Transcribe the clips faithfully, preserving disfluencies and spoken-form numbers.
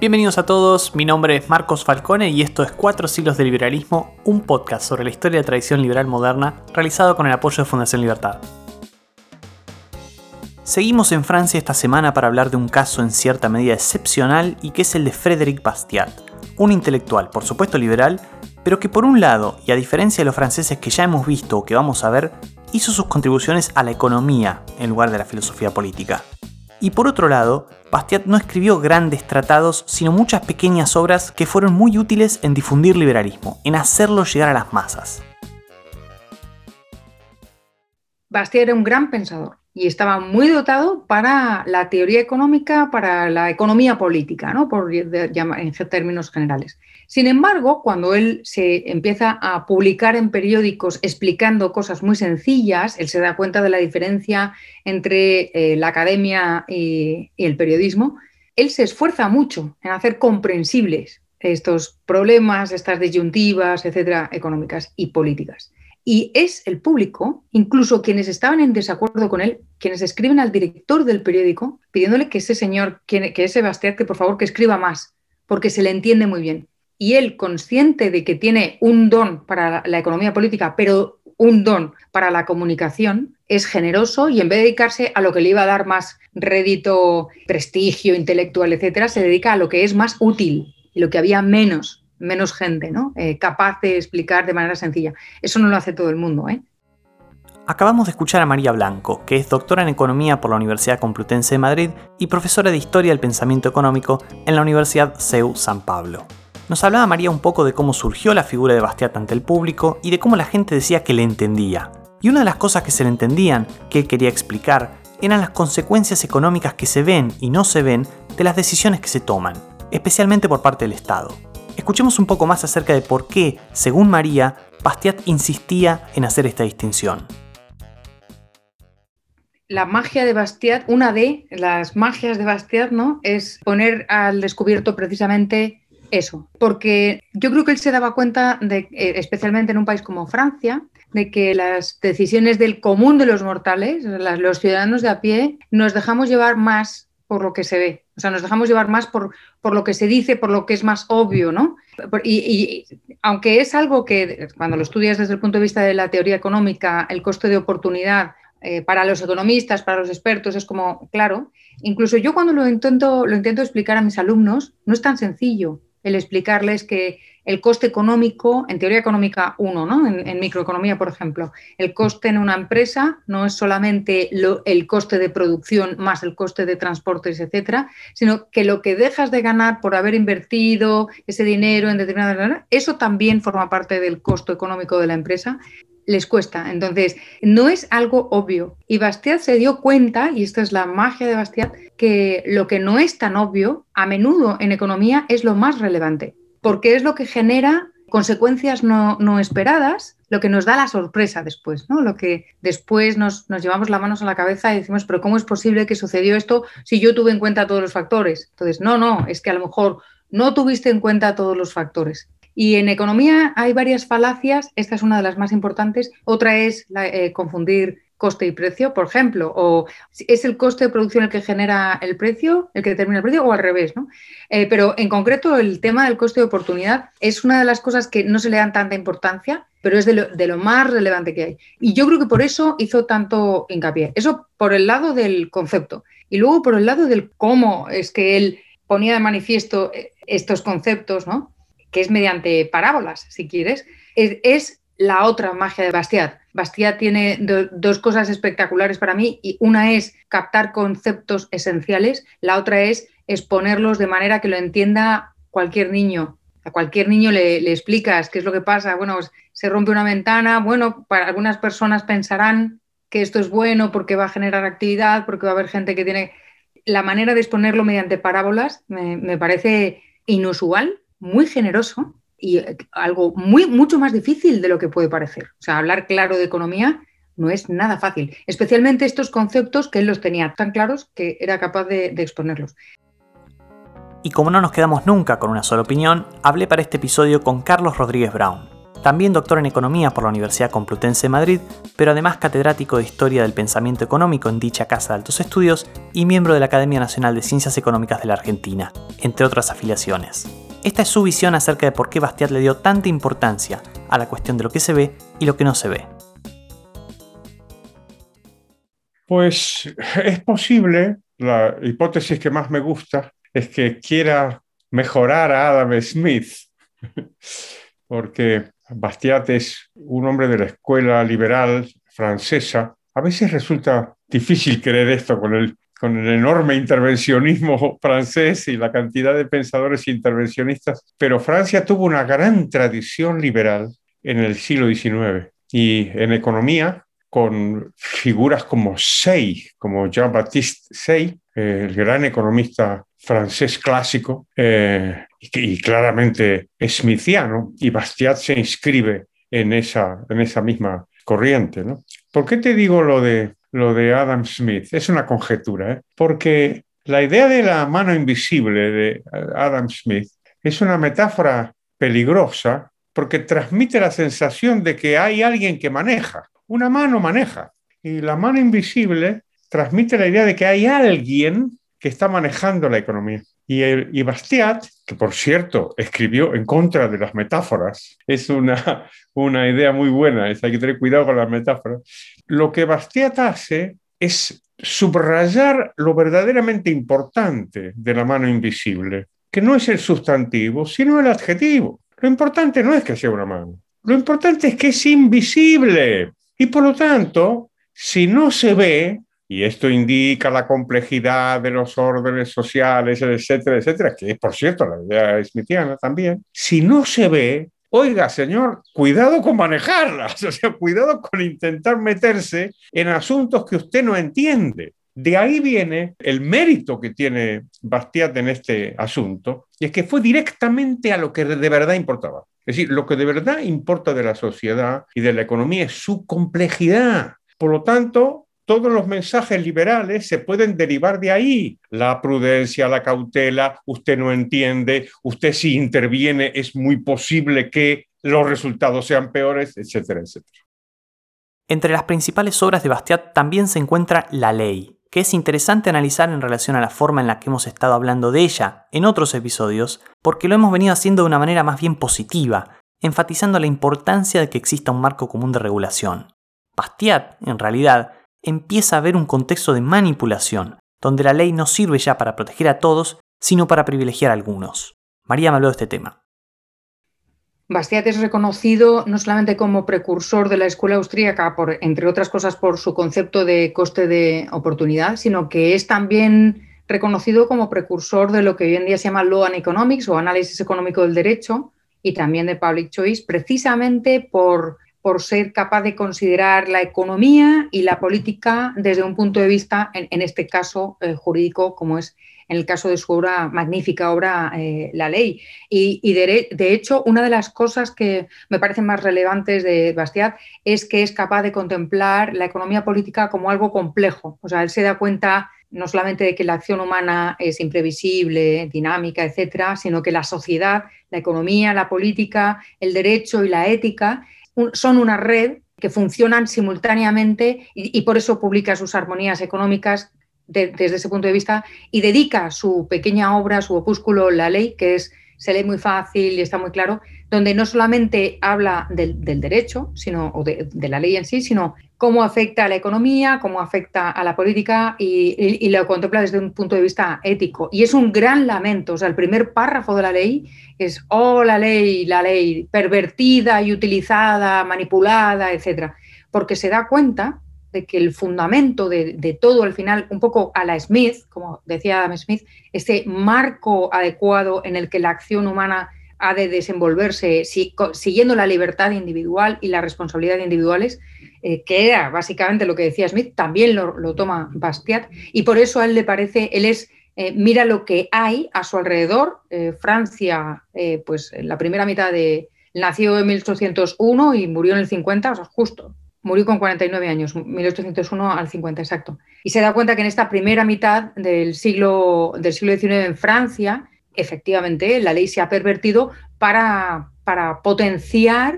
Bienvenidos a todos, mi nombre es Marcos Falcone y esto es Cuatro siglos de liberalismo, un podcast sobre la historia de la tradición liberal moderna realizado con el apoyo de Fundación Libertad. Seguimos en Francia esta semana para hablar de un caso en cierta medida excepcional y que es el de Frédéric Bastiat, un intelectual, por supuesto liberal, pero que por un lado, y a diferencia de los franceses que ya hemos visto o que vamos a ver, hizo sus contribuciones a la economía en lugar de la filosofía política. Y por otro lado, Bastiat no escribió grandes tratados, sino muchas pequeñas obras que fueron muy útiles en difundir liberalismo, en hacerlo llegar a las masas. Bastiat era un gran pensador y estaba muy dotado para la teoría económica, para la economía política, ¿no? Por llamar en términos generales. Sin embargo, cuando él se empieza a publicar en periódicos explicando cosas muy sencillas, él se da cuenta de la diferencia entre eh, la academia y, y el periodismo. Él se esfuerza mucho en hacer comprensibles estos problemas, estas disyuntivas, etcétera, económicas y políticas. Y es el público, incluso quienes estaban en desacuerdo con él, quienes escriben al director del periódico pidiéndole que ese señor, que ese Bastiat, que por favor que escriba más, porque se le entiende muy bien. Y él, consciente de que tiene un don para la economía política, pero un don para la comunicación, es generoso y en vez de dedicarse a lo que le iba a dar más rédito, prestigio intelectual, etcétera, se dedica a lo que es más útil y lo que había menos. menos gente, ¿no? Eh, capaz de explicar de manera sencilla. Eso no lo hace todo el mundo, ¿eh? Acabamos de escuchar a María Blanco, que es doctora en Economía por la Universidad Complutense de Madrid y profesora de Historia del Pensamiento Económico en la Universidad C E U San Pablo. Nos hablaba María un poco de cómo surgió la figura de Bastiat ante el público y de cómo la gente decía que le entendía. Y una de las cosas que se le entendían, que él quería explicar, eran las consecuencias económicas que se ven y no se ven de las decisiones que se toman, especialmente por parte del Estado. Escuchemos un poco más acerca de por qué, según María, Bastiat insistía en hacer esta distinción. La magia de Bastiat, una de las magias de Bastiat, ¿no?, es poner al descubierto precisamente eso. Porque yo creo que él se daba cuenta, de, especialmente en un país como Francia, de que las decisiones del común de los mortales, los ciudadanos de a pie, nos dejamos llevar más por lo que se ve. O sea, nos dejamos llevar más por, por lo que se dice, por lo que es más obvio, ¿no? Y, y aunque es algo que, cuando lo estudias desde el punto de vista de la teoría económica, el coste de oportunidad eh, para los economistas, para los expertos, es como, claro, incluso yo cuando lo intento, lo intento explicar a mis alumnos, no es tan sencillo el explicarles que el coste económico, en teoría económica uno, ¿no? En, en microeconomía, por ejemplo, el coste en una empresa no es solamente lo, el coste de producción más el coste de transportes, etcétera, sino que lo que dejas de ganar por haber invertido ese dinero en determinada manera, eso también forma parte del costo económico de la empresa. Les cuesta. Entonces, no es algo obvio. Y Bastiat se dio cuenta, y esta es la magia de Bastiat, que lo que no es tan obvio, a menudo en economía es lo más relevante, porque es lo que genera consecuencias no, no esperadas, lo que nos da la sorpresa después, ¿no? Lo que después nos, nos llevamos las manos a la cabeza y decimos, pero ¿cómo es posible que sucedió esto si yo tuve en cuenta todos los factores? Entonces, no, no, es que a lo mejor no tuviste en cuenta todos los factores. Y en economía hay varias falacias, esta es una de las más importantes, otra es la, eh, confundir coste y precio, por ejemplo, o es el coste de producción el que genera el precio, el que determina el precio, o al revés, ¿no? Eh, pero en concreto el tema del coste de oportunidad es una de las cosas que no se le dan tanta importancia, pero es de lo, de lo más relevante que hay. Y yo creo que por eso hizo tanto hincapié. Eso por el lado del concepto. Y luego por el lado del cómo es que él ponía de manifiesto estos conceptos, ¿no?, que es mediante parábolas, si quieres, es, es la otra magia de Bastiat. Bastiat tiene do, dos cosas espectaculares para mí, y una es captar conceptos esenciales, la otra es exponerlos de manera que lo entienda cualquier niño. A cualquier niño le, le explicas qué es lo que pasa. Bueno, pues, se rompe una ventana, bueno, para algunas personas pensarán que esto es bueno porque va a generar actividad, porque va a haber gente que tiene... La manera de exponerlo mediante parábolas me, me parece inusual, muy generoso y algo muy, mucho más difícil de lo que puede parecer. O sea, hablar claro de economía no es nada fácil, especialmente estos conceptos que él los tenía tan claros que era capaz de, de exponerlos. Y como no nos quedamos nunca con una sola opinión, hablé para este episodio con Carlos Rodríguez Brown. También doctor en Economía por la Universidad Complutense de Madrid, pero además catedrático de Historia del Pensamiento Económico en dicha Casa de Altos Estudios y miembro de la Academia Nacional de Ciencias Económicas de la Argentina, entre otras afiliaciones. Esta es su visión acerca de por qué Bastiat le dio tanta importancia a la cuestión de lo que se ve y lo que no se ve. Pues es posible, la hipótesis que más me gusta es que quiera mejorar a Adam Smith, porque Bastiat es un hombre de la escuela liberal francesa. A veces resulta difícil creer esto con el, con el enorme intervencionismo francés y la cantidad de pensadores intervencionistas, pero Francia tuvo una gran tradición liberal en el siglo diecinueve y en economía, con figuras como Say, como Jean-Baptiste Say, eh, el gran economista francés clásico, eh, y, y claramente smithiano, y Bastiat se inscribe en esa, en esa misma corriente, ¿no? ¿Por qué te digo lo de, lo de Adam Smith? Es una conjetura, ¿eh? Porque la idea de la mano invisible de Adam Smith es una metáfora peligrosa porque transmite la sensación de que hay alguien que maneja. Una mano maneja, y la mano invisible transmite la idea de que hay alguien que está manejando la economía. Y, el, y Bastiat, que por cierto escribió en contra de las metáforas, es una, una idea muy buena, es, hay que tener cuidado con las metáforas. Lo que Bastiat hace es subrayar lo verdaderamente importante de la mano invisible, que no es el sustantivo, sino el adjetivo. Lo importante no es que sea una mano, lo importante es que es invisible. Y por lo tanto, si no se ve, y esto indica la complejidad de los órdenes sociales, etcétera, etcétera, que es, por cierto, la idea smithiana también, si no se ve, oiga, señor, cuidado con manejarlas, o sea, cuidado con intentar meterse en asuntos que usted no entiende. De ahí viene el mérito que tiene Bastiat en este asunto, y es que fue directamente a lo que de verdad importaba. Es decir, lo que de verdad importa de la sociedad y de la economía es su complejidad. Por lo tanto, todos los mensajes liberales se pueden derivar de ahí. La prudencia, la cautela, usted no entiende, usted si interviene es muy posible que los resultados sean peores, etcétera, etcétera. Entre las principales obras de Bastiat también se encuentra La Ley, que es interesante analizar en relación a la forma en la que hemos estado hablando de ella en otros episodios, porque lo hemos venido haciendo de una manera más bien positiva, enfatizando la importancia de que exista un marco común de regulación. Bastiat, en realidad, empieza a ver un contexto de manipulación, donde la ley no sirve ya para proteger a todos, sino para privilegiar a algunos. María me habló de este tema. Bastiat es reconocido no solamente como precursor de la escuela austríaca, por, entre otras cosas por su concepto de coste de oportunidad, sino que es también reconocido como precursor de lo que hoy en día se llama Law and Economics o análisis económico del derecho y también de Public Choice, precisamente por, por ser capaz de considerar la economía y la política desde un punto de vista, en, en este caso, eh, jurídico, como es en el caso de su obra, magnífica obra, eh, La Ley. Y, y de, de hecho, una de las cosas que me parecen más relevantes de Bastiat es que es capaz de contemplar la economía política como algo complejo. O sea, él se da cuenta no solamente de que la acción humana es imprevisible, dinámica, etcétera, sino que la sociedad, la economía, la política, el derecho y la ética son una red que funcionan simultáneamente y, y por eso publica sus armonías económicas de, desde ese punto de vista y dedica su pequeña obra, su opúsculo La Ley, que es, se lee muy fácil y está muy claro, donde no solamente habla del, del derecho, sino, o de, de la ley en sí, sino cómo afecta a la economía, cómo afecta a la política y, y, y lo contempla desde un punto de vista ético. Y es un gran lamento, o sea, el primer párrafo de la ley es, oh, la ley, la ley, pervertida y utilizada, manipulada, etcétera, porque se da cuenta de que el fundamento de, de todo, al final, un poco a la Smith, como decía Adam Smith, ese marco adecuado en el que la acción humana ha de desenvolverse si, siguiendo la libertad individual y la responsabilidad individuales, eh, que era básicamente lo que decía Smith, también lo, lo toma Bastiat, y por eso a él le parece, él es, eh, mira lo que hay a su alrededor. eh, Francia, eh, pues en la primera mitad de, nació en mil ochocientos uno y murió en el cincuenta, o sea, justo, murió con cuarenta y nueve años, mil ochocientos uno al cincuenta, exacto. Y se da cuenta que en esta primera mitad del siglo, del siglo diecinueve en Francia, efectivamente, la ley se ha pervertido para, para potenciar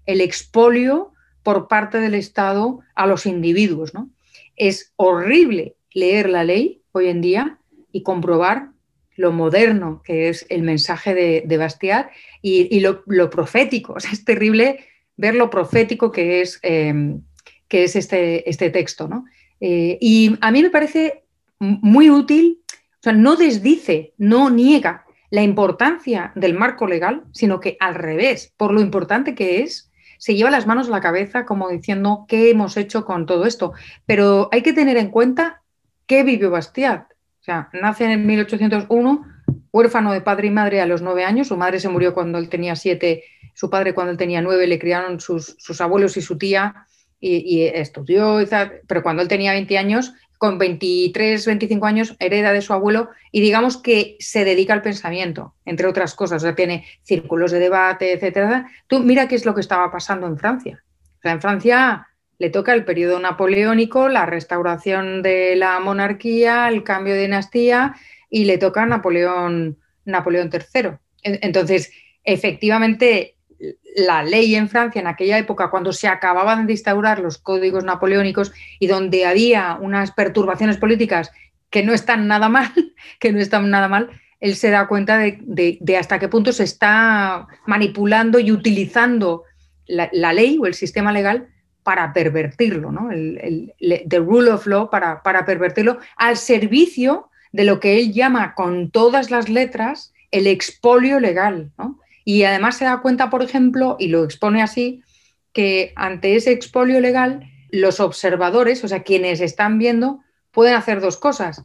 el expolio por parte del Estado a los individuos, ¿no? Es horrible leer la ley hoy en día y comprobar lo moderno que es el mensaje de, de Bastiat y, y lo, lo profético. O sea, es terrible ver lo profético que es, eh, que es este, este texto, ¿no? Eh, y a mí me parece muy útil, o sea, no desdice, no niega la importancia del marco legal, sino que al revés, por lo importante que es, se lleva las manos a la cabeza como diciendo qué hemos hecho con todo esto. Pero hay que tener en cuenta qué vivió Bastiat. O sea, nace en mil ochocientos uno, huérfano de padre y madre a los nueve años, su madre se murió cuando él tenía siete, su padre cuando él tenía nueve, le criaron sus, sus abuelos y su tía, y, y estudió, y tal, pero cuando él tenía veinte años, con veintitrés, veinticinco años, hereda de su abuelo y digamos que se dedica al pensamiento, entre otras cosas, o sea, tiene círculos de debate, etcétera. Tú mira qué es lo que estaba pasando en Francia. O sea, en Francia le toca el periodo napoleónico, la restauración de la monarquía, el cambio de dinastía y le toca Napoleón, Napoleón tercero. Entonces, efectivamente, la ley en Francia en aquella época, cuando se acababan de instaurar los códigos napoleónicos y donde había unas perturbaciones políticas que no están nada mal, que no están nada mal, él se da cuenta de, de, de hasta qué punto se está manipulando y utilizando la, la ley o el sistema legal para pervertirlo, ¿no? El, el, the rule of law para, para pervertirlo al servicio de lo que él llama con todas las letras el expolio legal, ¿no? Y además se da cuenta, por ejemplo, y lo expone así, que ante ese expolio legal los observadores, o sea, quienes están viendo, pueden hacer dos cosas,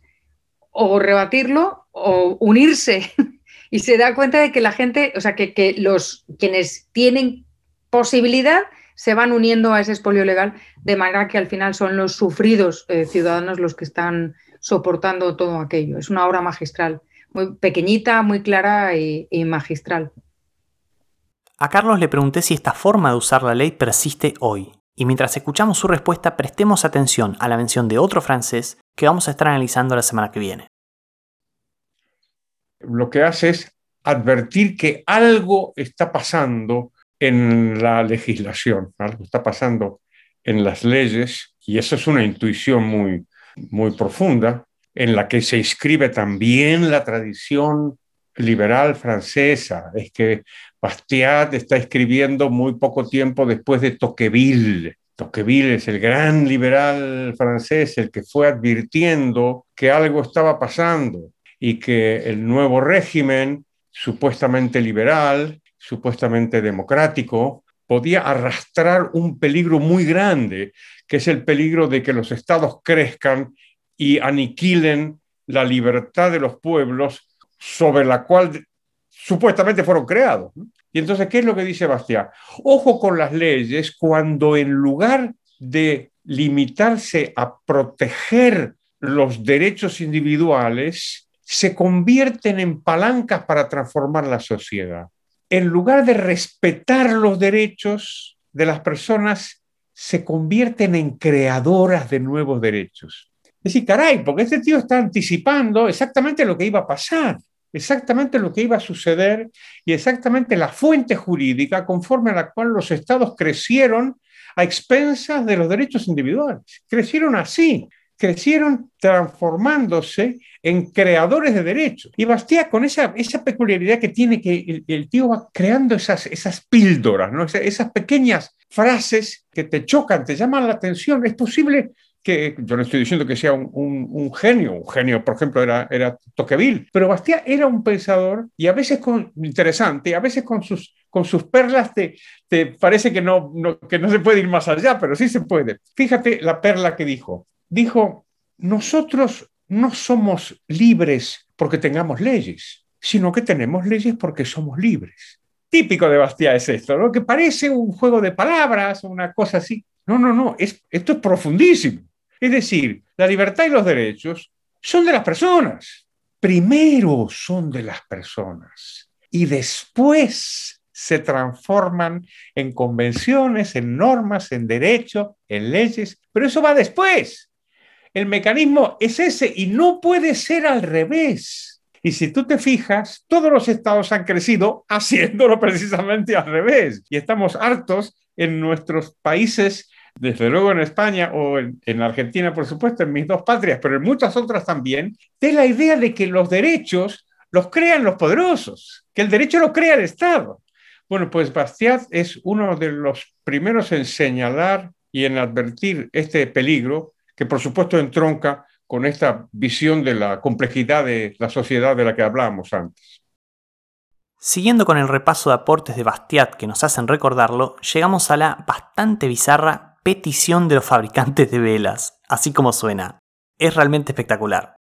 o rebatirlo o unirse. Y se da cuenta de que la gente, o sea, que, que los quienes tienen posibilidad se van uniendo a ese expolio legal, de manera que al final son los sufridos eh, ciudadanos los que están soportando todo aquello. Es una obra magistral, muy pequeñita, muy clara y, y magistral. A Carlos le pregunté si esta forma de usar la ley persiste hoy, y mientras escuchamos su respuesta prestemos atención a la mención de otro francés que vamos a estar analizando la semana que viene. Lo que hace es advertir que algo está pasando en la legislación, algo está pasando en las leyes, y eso es una intuición muy, muy profunda, en la que se inscribe también la tradición liberal francesa. Es que Bastiat está escribiendo muy poco tiempo después de Tocqueville. Tocqueville es el gran liberal francés, el que fue advirtiendo que algo estaba pasando y que el nuevo régimen, supuestamente liberal, supuestamente democrático, podía arrastrar un peligro muy grande, que es el peligro de que los estados crezcan y aniquilen la libertad de los pueblos sobre la cual supuestamente fueron creados. Y entonces, ¿qué es lo que dice Bastiat? Ojo con las leyes cuando en lugar de limitarse a proteger los derechos individuales, se convierten en palancas para transformar la sociedad. En lugar de respetar los derechos de las personas, se convierten en creadoras de nuevos derechos. Es decir, caray, porque este tío está anticipando exactamente lo que iba a pasar, exactamente lo que iba a suceder y exactamente la fuente jurídica conforme a la cual los estados crecieron a expensas de los derechos individuales. Crecieron así, crecieron transformándose en creadores de derechos. Y Bastiat, con esa, esa peculiaridad que tiene, que el, el tío va creando esas, esas píldoras, ¿no? Esas, esas pequeñas frases que te chocan, te llaman la atención. Es posible que, yo no estoy diciendo que sea un, un, un genio, un genio, por ejemplo, era, era Tocqueville, pero Bastiat era un pensador y a veces con, interesante, y a veces con sus, con sus perlas te, te parece que no, no, que no se puede ir más allá, pero sí se puede. Fíjate la perla que dijo. Dijo, nosotros no somos libres porque tengamos leyes, sino que tenemos leyes porque somos libres. Típico de Bastiat es esto, ¿no? Que parece un juego de palabras, una cosa así. No, no, no, es, esto es profundísimo. Es decir, la libertad y los derechos son de las personas. Primero son de las personas y después se transforman en convenciones, en normas, en derechos, en leyes, pero eso va después. El mecanismo es ese y no puede ser al revés. Y si tú te fijas, todos los estados han crecido haciéndolo precisamente al revés. Y estamos hartos en nuestros países, desde luego en España o en, en Argentina, por supuesto, en mis dos patrias, pero en muchas otras también, de la idea de que los derechos los crean los poderosos, que el derecho lo crea el Estado. Bueno, pues Bastiat es uno de los primeros en señalar y en advertir este peligro, que por supuesto entronca con esta visión de la complejidad de la sociedad de la que hablábamos antes. Siguiendo con el repaso de aportes de Bastiat que nos hacen recordarlo, llegamos a la bastante bizarra petición de los fabricantes de velas, así como suena. Es realmente espectacular.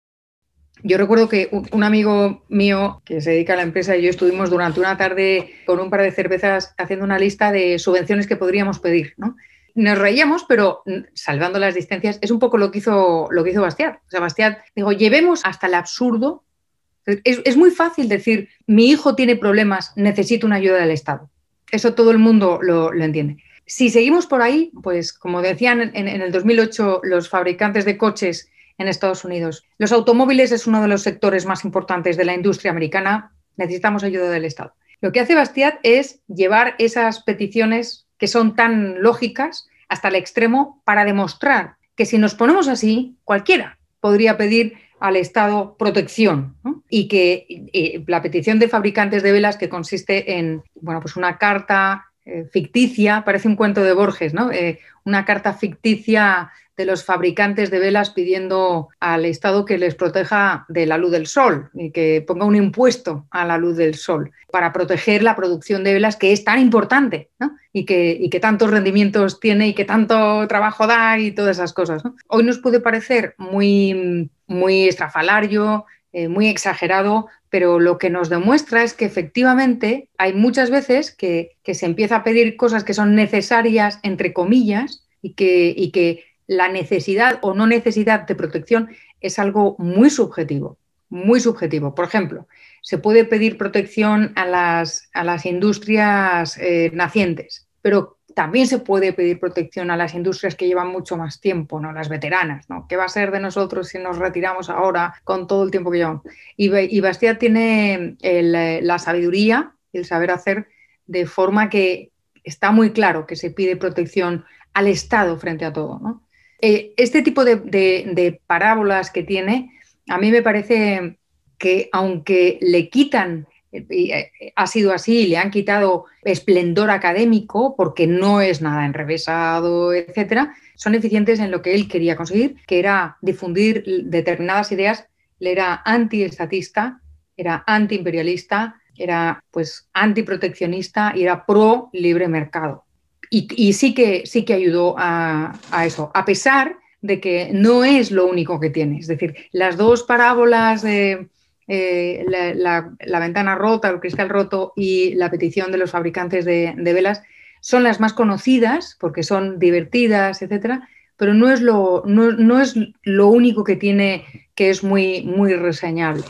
Yo recuerdo que un amigo mío que se dedica a la empresa y yo estuvimos durante una tarde con un par de cervezas haciendo una lista de subvenciones que podríamos pedir, ¿no? Nos reíamos, pero salvando las distancias, es un poco lo que hizo, lo que hizo Bastiat. O sea, Bastiat dijo, llevemos hasta el absurdo. Es, es muy fácil decir, mi hijo tiene problemas, necesito una ayuda del Estado. Eso todo el mundo lo, lo entiende. Si seguimos por ahí, pues como decían en, en el dos mil ocho los fabricantes de coches en Estados Unidos, los automóviles es uno de los sectores más importantes de la industria americana, necesitamos ayuda del Estado. Lo que hace Bastiat es llevar esas peticiones que son tan lógicas hasta el extremo para demostrar que si nos ponemos así, cualquiera podría pedir al Estado protección, ¿no? Y que eh, la petición de fabricantes de velas, que consiste en, bueno, pues una carta eh, ficticia, parece un cuento de Borges, ¿no? Eh, una carta ficticia de los fabricantes de velas pidiendo al Estado que les proteja de la luz del sol y que ponga un impuesto a la luz del sol para proteger la producción de velas, que es tan importante, ¿no? y, que, y que tantos rendimientos tiene y que tanto trabajo da y todas esas cosas, ¿no? Hoy nos puede parecer muy, muy estrafalario, eh, muy exagerado, pero lo que nos demuestra es que efectivamente hay muchas veces que, que se empieza a pedir cosas que son necesarias, entre comillas, y que, y que la necesidad o no necesidad de protección es algo muy subjetivo, muy subjetivo. Por ejemplo, se puede pedir protección a las, a las industrias eh, nacientes, pero también se puede pedir protección a las industrias que llevan mucho más tiempo, ¿no? Las veteranas, ¿no? ¿Qué va a ser de nosotros si nos retiramos ahora con todo el tiempo que llevamos? Y, y Bastiat tiene el, la sabiduría y el saber hacer de forma que está muy claro que se pide protección al Estado frente a todo, ¿no? Eh, este tipo de, de, de parábolas que tiene, a mí me parece que aunque le quitan, eh, ha sido así, le han quitado esplendor académico porque no es nada enrevesado, etcétera, son eficientes en lo que él quería conseguir, que era difundir determinadas ideas. Él era antiestatista, era antiimperialista, era pues antiproteccionista y era pro libre mercado. Y, y sí que, sí que ayudó a, a eso, a pesar de que no es lo único que tiene. Es decir, las dos parábolas de eh, la, la, la ventana rota, el cristal roto y la petición de los fabricantes de, de velas son las más conocidas porque son divertidas, etcétera, pero no es lo, no, no es lo único que tiene que es muy, muy reseñable.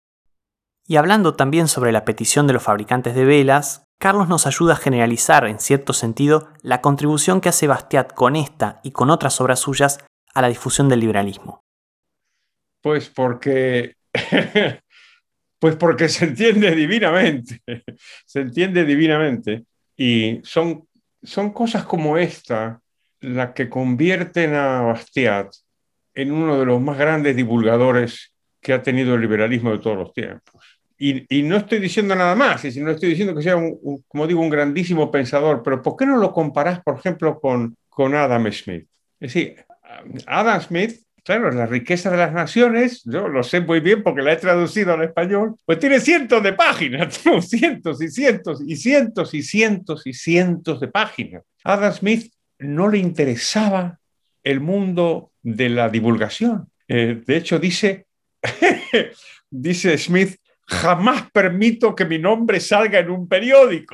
Y hablando también sobre la petición de los fabricantes de velas, Carlos nos ayuda a generalizar, en cierto sentido, la contribución que hace Bastiat con esta y con otras obras suyas a la difusión del liberalismo. Pues porque, pues porque se entiende divinamente, se entiende divinamente. Y son, son cosas como esta las que convierten a Bastiat en uno de los más grandes divulgadores que ha tenido el liberalismo de todos los tiempos. Y, y no estoy diciendo nada más, y no estoy diciendo que sea, un, un, como digo, un grandísimo pensador, pero ¿por qué no lo comparás, por ejemplo, con, con Adam Smith? Es decir, Adam Smith, claro, La riqueza de las naciones, yo lo sé muy bien porque la he traducido al español, pues tiene cientos de páginas, ¿no? cientos y cientos y cientos y cientos y cientos de páginas. Adam Smith no le interesaba el mundo de la divulgación. Eh, de hecho, dice, dice Smith, jamás permito que mi nombre salga en un periódico.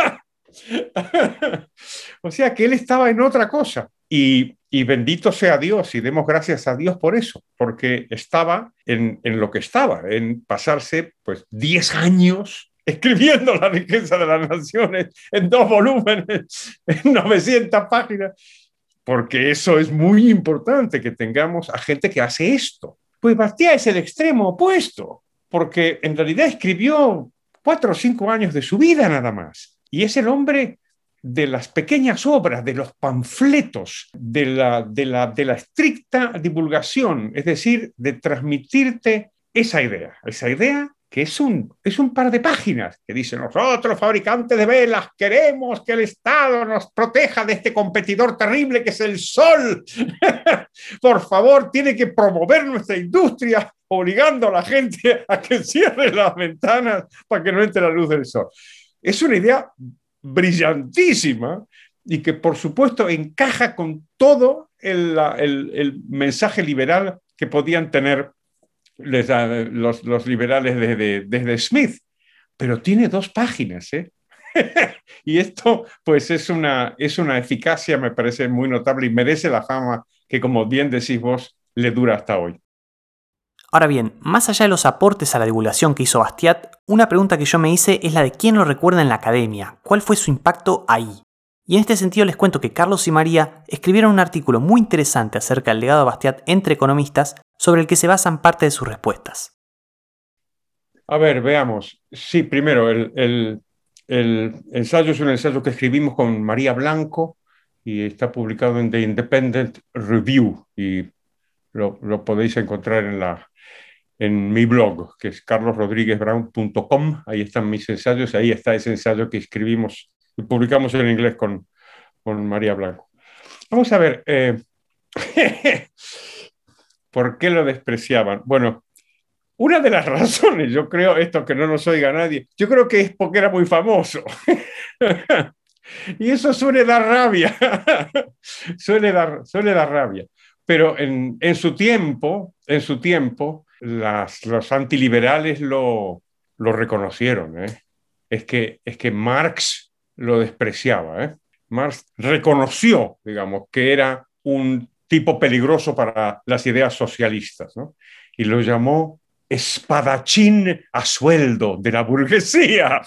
O sea que él estaba en otra cosa. Y, y bendito sea Dios y demos gracias a Dios por eso, porque estaba en, en lo que estaba, en pasarse pues diez años escribiendo La riqueza de las naciones en dos volúmenes, en novecientas páginas, porque eso es muy importante, que tengamos a gente que hace esto. Pues Bastiat es el extremo opuesto, porque en realidad escribió cuatro o cinco años de su vida nada más. Y es el hombre de las pequeñas obras, de los panfletos, de la, de la, de la estricta divulgación, es decir, de transmitirte esa idea, esa idea que es un, es un par de páginas, que dice: nosotros, fabricantes de velas, queremos que el Estado nos proteja de este competidor terrible que es el sol. Por favor, tiene que promover nuestra industria, obligando a la gente a que cierre las ventanas para que no entre la luz del sol. Es una idea brillantísima y que, por supuesto, encaja con todo el, el, el mensaje liberal que podían tener Los, los liberales desde, desde Smith, pero tiene dos páginas, ¿eh? Y esto pues es una, es una eficacia, me parece muy notable y merece la fama que, como bien decís vos, le dura hasta hoy. Ahora bien, más allá de los aportes a la divulgación que hizo Bastiat, una pregunta que yo me hice es la de quién lo recuerda en la academia, cuál fue su impacto ahí. Y en este sentido les cuento que Carlos y María escribieron un artículo muy interesante acerca del legado de Bastiat entre economistas, sobre el que se basan parte de sus respuestas. A ver, veamos. Sí, primero, el, el, el ensayo es un ensayo que escribimos con María Blanco y está publicado en The Independent Review y lo, lo podéis encontrar en, la, en mi blog, que es carlos rodríguez brown punto com. Ahí están mis ensayos, ahí está ese ensayo que escribimos y publicamos en inglés con, con María Blanco. Vamos a ver, eh, ¿por qué lo despreciaban? Bueno, una de las razones, yo creo, esto que no nos oiga nadie, yo creo que es porque era muy famoso. Y eso suele dar rabia, suele dar, suele dar rabia. Pero en, en su tiempo, en su tiempo, las, los antiliberales lo, lo reconocieron, ¿eh? Es que, es que Marx lo despreciaba, ¿eh? Marx reconoció, digamos, que era un tipo peligroso para las ideas socialistas, ¿no? Y lo llamó espadachín a sueldo de la burguesía.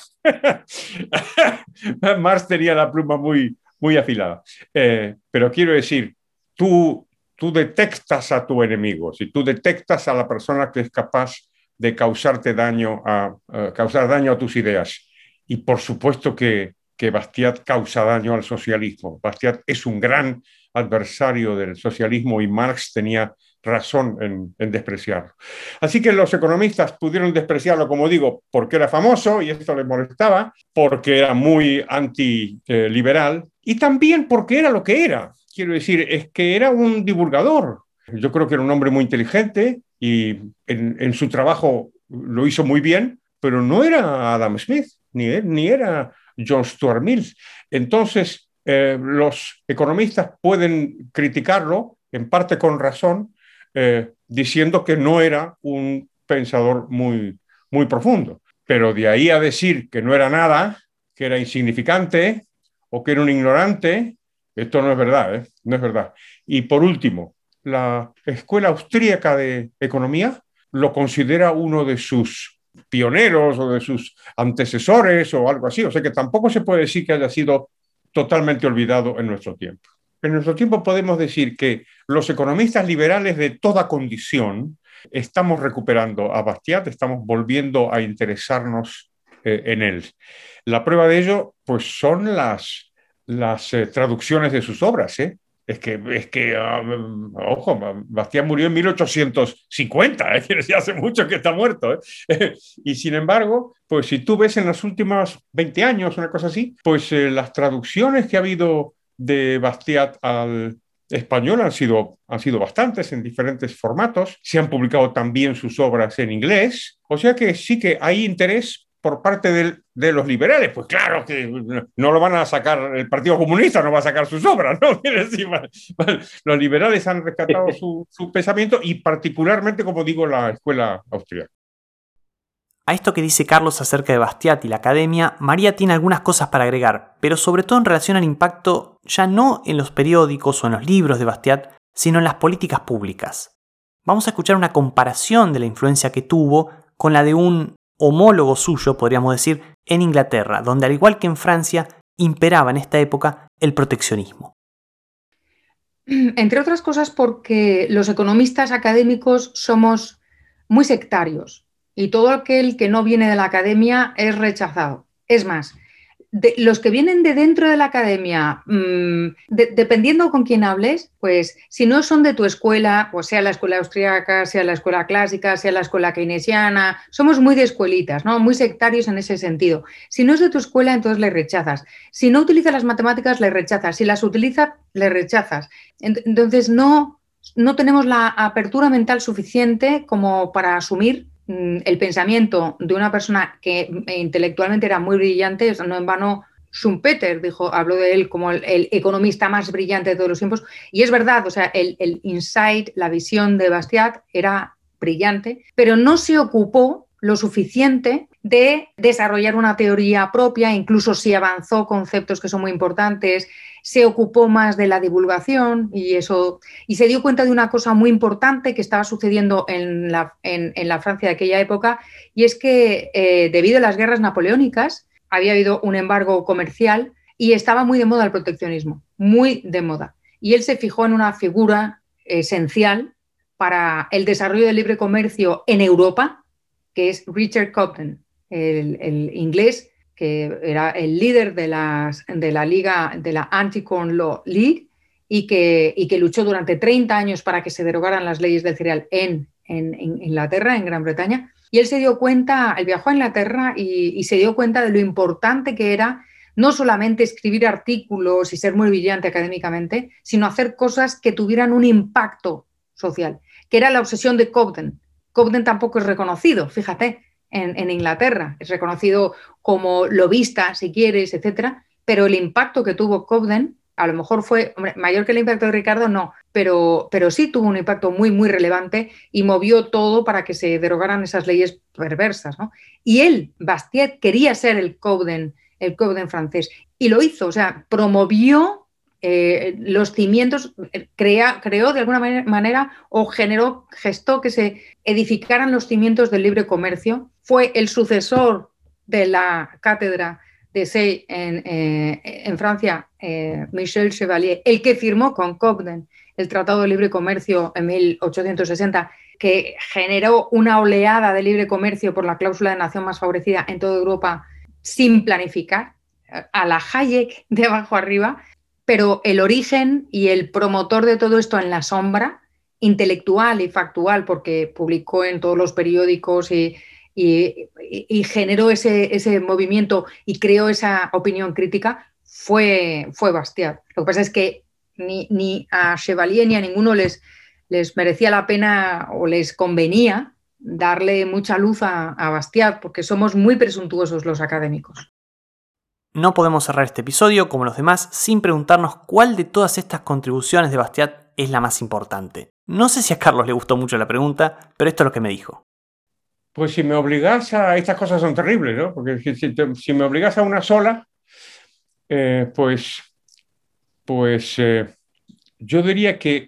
Marx tenía la pluma muy, muy afilada. Eh, pero quiero decir, tú, tú detectas a tu enemigo, si tú detectas a la persona que es capaz de causarte daño a, a causar daño a tus ideas. Y por supuesto que, que Bastiat causa daño al socialismo. Bastiat es un gran adversario del socialismo y Marx tenía razón en, en despreciarlo. Así que los economistas pudieron despreciarlo, como digo, porque era famoso y esto les molestaba, porque era muy antiliberal y también porque era lo que era. Quiero decir, es que era un divulgador. Yo creo que era un hombre muy inteligente y en, en su trabajo lo hizo muy bien, pero no era Adam Smith, ni, él, ni era John Stuart Mill. Entonces, eh, los economistas pueden criticarlo, en parte con razón, eh, diciendo que no era un pensador muy, muy profundo. Pero de ahí a decir que no era nada, que era insignificante o que era un ignorante, esto no es verdad, ¿eh? No es verdad. Y por último, la Escuela Austríaca de Economía lo considera uno de sus pioneros o de sus antecesores o algo así. O sea que tampoco se puede decir que haya sido totalmente olvidado en nuestro tiempo. En nuestro tiempo podemos decir que los economistas liberales de toda condición estamos recuperando a Bastiat, estamos volviendo a interesarnos eh, en él. La prueba de ello, pues, son las, las eh, traducciones de sus obras, ¿eh? Es que, es que uh, ojo, Bastiat murió en mil ochocientos cincuenta, ¿eh? Ya hace mucho que está muerto, ¿eh? Y sin embargo, pues si tú ves en los últimos veinte años, una cosa así, pues eh, las traducciones que ha habido de Bastiat al español han sido, han sido bastantes en diferentes formatos. Se han publicado también sus obras en inglés. O sea que sí que hay interés por parte de, de los liberales. Pues claro que no lo van a sacar, el Partido Comunista no va a sacar sus obras, ¿no? Los liberales han rescatado su, su pensamiento y particularmente, como digo, la escuela austríaca. A esto que dice Carlos acerca de Bastiat y la academia, María tiene algunas cosas para agregar, pero sobre todo en relación al impacto ya no en los periódicos o en los libros de Bastiat, sino en las políticas públicas. Vamos a escuchar una comparación de la influencia que tuvo con la de un homólogo suyo, podríamos decir, en Inglaterra, donde al igual que en Francia, imperaba en esta época el proteccionismo. Entre otras cosas porque los economistas académicos somos muy sectarios y todo aquel que no viene de la academia es rechazado. Es más, de, los que vienen de dentro de la academia, mmm, de, dependiendo con quién hables, pues si no son de tu escuela, pues sea la escuela austríaca, sea la escuela clásica, sea la escuela keynesiana, somos muy de escuelitas, ¿no? Muy sectarios en ese sentido. Si no es de tu escuela, entonces le rechazas. Si no utiliza las matemáticas, le rechazas. Si las utiliza, le rechazas. Entonces no, no tenemos la apertura mental suficiente como para asumir el pensamiento de una persona que intelectualmente era muy brillante. No en vano Schumpeter dijo, habló de él como el, el economista más brillante de todos los tiempos, y es verdad, o sea, el, el insight, la visión de Bastiat era brillante, pero no se ocupó lo suficiente de desarrollar una teoría propia, incluso si avanzó conceptos que son muy importantes, se ocupó más de la divulgación y, eso, y se dio cuenta de una cosa muy importante que estaba sucediendo en la, en, en la Francia de aquella época, y es que eh, debido a las guerras napoleónicas había habido un embargo comercial y estaba muy de moda el proteccionismo, muy de moda. Y él se fijó en una figura esencial para el desarrollo del libre comercio en Europa, que es Richard Cobden, el, el inglés que era el líder de, las, de la liga, de la Anti-Corn Law League, y que, y que luchó durante treinta años para que se derogaran las leyes del cereal en, en, en Inglaterra, en Gran Bretaña. Y él se dio cuenta, él viajó a Inglaterra y, y se dio cuenta de lo importante que era no solamente escribir artículos y ser muy brillante académicamente, sino hacer cosas que tuvieran un impacto social, que era la obsesión de Cobden. Cobden tampoco es reconocido, fíjate, en, en Inglaterra. Es reconocido como lobista, si quieres, etcétera, pero el impacto que tuvo Cobden a lo mejor fue hombre, mayor que el impacto de Ricardo, no, pero, pero sí tuvo un impacto muy, muy relevante y movió todo para que se derogaran esas leyes perversas, ¿no? Y él, Bastiat, quería ser el Cobden, el Cobden francés, y lo hizo, o sea, promovió eh, los cimientos, crea, creó de alguna manera o generó, gestó que se edificaran los cimientos del libre comercio. Fue el sucesor de la cátedra de Say en, eh, en Francia, eh, Michel Chevalier, el que firmó con Cobden el Tratado de Libre Comercio en mil ochocientos sesenta, que generó una oleada de libre comercio por la cláusula de nación más favorecida en toda Europa sin planificar, a la Hayek de abajo arriba, pero el origen y el promotor de todo esto en la sombra, intelectual y factual, porque publicó en todos los periódicos y Y, y, y generó ese, ese movimiento y creó esa opinión crítica, fue, fue Bastiat. Lo que pasa es que ni, ni a Chevalier ni a ninguno les, les merecía la pena o les convenía darle mucha luz a, a Bastiat, porque somos muy presuntuosos los académicos. No podemos cerrar este episodio, como los demás, sin preguntarnos cuál de todas estas contribuciones de Bastiat es la más importante. No sé si a Carlos le gustó mucho la pregunta, pero esto es lo que me dijo. Pues si me obligas a... Estas cosas son terribles, ¿no? Porque si, te, si me obligas a una sola, eh, pues, pues eh, yo diría que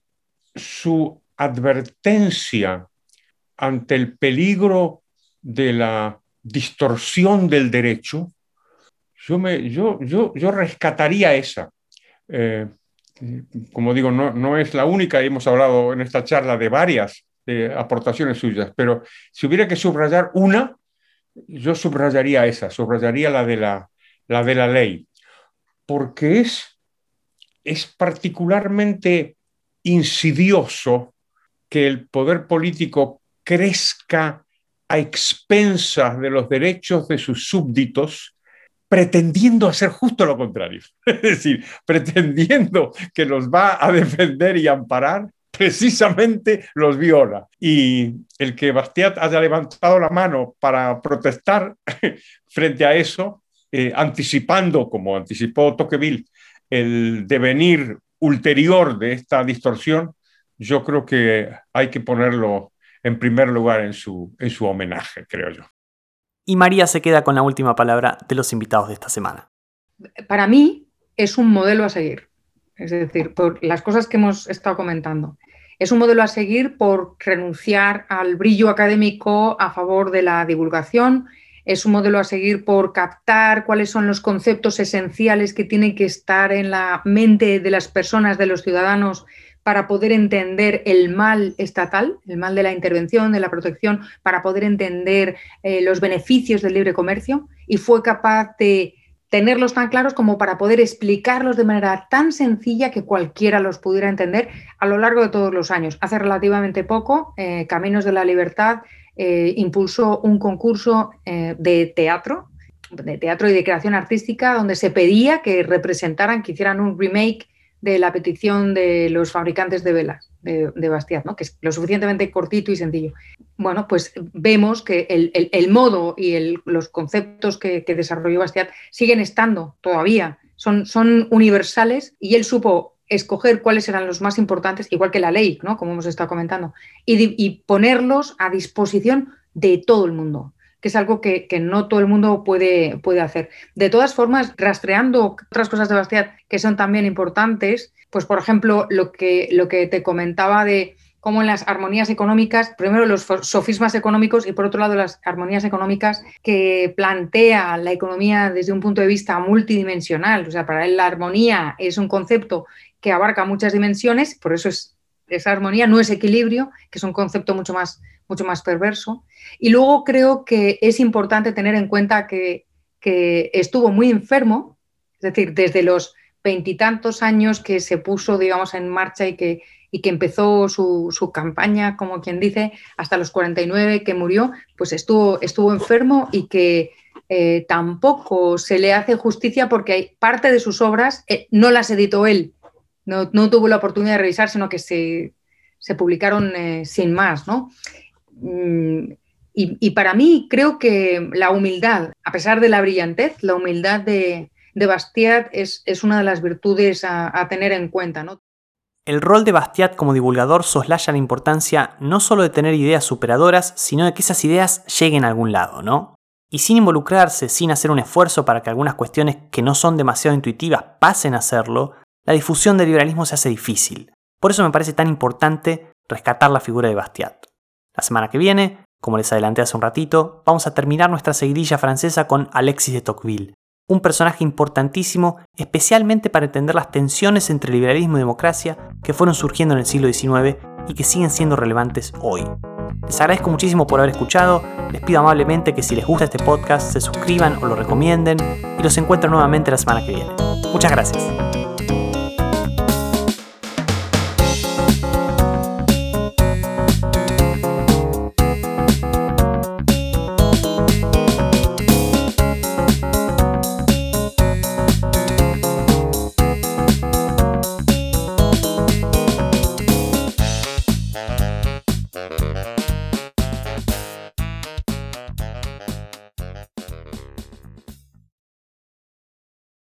su advertencia ante el peligro de la distorsión del derecho, yo, me, yo, yo, yo rescataría esa. Eh, como digo, no, no es la única, hemos hablado en esta charla de varias de aportaciones suyas, pero si hubiera que subrayar una, yo subrayaría esa, subrayaría la de la, la, de la ley, porque es, es particularmente insidioso que el poder político crezca a expensas de los derechos de sus súbditos, pretendiendo hacer justo lo contrario. Es decir, pretendiendo que los va a defender y amparar, precisamente los viola. Y el que Bastiat haya levantado la mano para protestar frente a eso, eh, anticipando, como anticipó Tocqueville, el devenir ulterior de esta distorsión, yo creo que hay que ponerlo en primer lugar en su, en su homenaje, creo yo. Y María se queda con la última palabra de los invitados de esta semana. Para mí es un modelo a seguir, es decir, por las cosas que hemos estado comentando. Es un modelo a seguir por renunciar al brillo académico a favor de la divulgación. Es un modelo a seguir por captar cuáles son los conceptos esenciales que tienen que estar en la mente de las personas, de los ciudadanos, para poder entender el mal estatal, el mal de la intervención, de la protección, para poder entender eh, los beneficios del libre comercio, y fue capaz de tenerlos tan claros como para poder explicarlos de manera tan sencilla que cualquiera los pudiera entender a lo largo de todos los años. Hace relativamente poco, eh, Caminos de la Libertad eh, impulsó un concurso eh, de teatro, de teatro y de creación artística, donde se pedía que representaran, que hicieran un remake de la petición de los fabricantes de velas de, de Bastiat, ¿no? Que es lo suficientemente cortito y sencillo. Bueno, pues vemos que el, el, el modo y el, los conceptos que, que desarrolló Bastiat siguen estando todavía, son, son universales, y él supo escoger cuáles eran los más importantes, igual que la ley, ¿no? Como hemos estado comentando, y, y ponerlos a disposición de todo el mundo, que es algo que, que no todo el mundo puede, puede hacer. De todas formas, rastreando otras cosas de Bastiat que son también importantes, pues por ejemplo, lo que, lo que te comentaba de cómo en las armonías económicas, primero los sofismas económicos y por otro lado las armonías económicas, que plantea la economía desde un punto de vista multidimensional. O sea, para él la armonía es un concepto que abarca muchas dimensiones, por eso es, esa armonía no es equilibrio, que es un concepto mucho más, mucho más perverso. Y luego creo que es importante tener en cuenta que, que estuvo muy enfermo, es decir, desde los veintitantos años que se puso, digamos, en marcha y que, y que empezó su, su campaña, como quien dice, hasta los cuarenta y nueve que murió, pues estuvo, estuvo enfermo, y que eh, tampoco se le hace justicia porque hay parte de sus obras eh, no las editó él, no, no tuvo la oportunidad de revisar, sino que se, se publicaron eh, sin más, ¿no? Mm, y, y para mí creo que la humildad, a pesar de la brillantez, la humildad de, de Bastiat es, es una de las virtudes a, a tener en cuenta, ¿no? El rol de Bastiat como divulgador soslaya la importancia no solo de tener ideas superadoras, sino de que esas ideas lleguen a algún lado, ¿no? Y sin involucrarse, sin hacer un esfuerzo para que algunas cuestiones que no son demasiado intuitivas pasen a serlo, la difusión del liberalismo se hace difícil. Por eso me parece tan importante rescatar la figura de Bastiat. La semana que viene, como les adelanté hace un ratito, vamos a terminar nuestra seguidilla francesa con Alexis de Tocqueville, un personaje importantísimo, especialmente para entender las tensiones entre liberalismo y democracia que fueron surgiendo en el siglo diecinueve y que siguen siendo relevantes hoy. Les agradezco muchísimo por haber escuchado, les pido amablemente que si les gusta este podcast se suscriban o lo recomienden, y los encuentro nuevamente la semana que viene. Muchas gracias.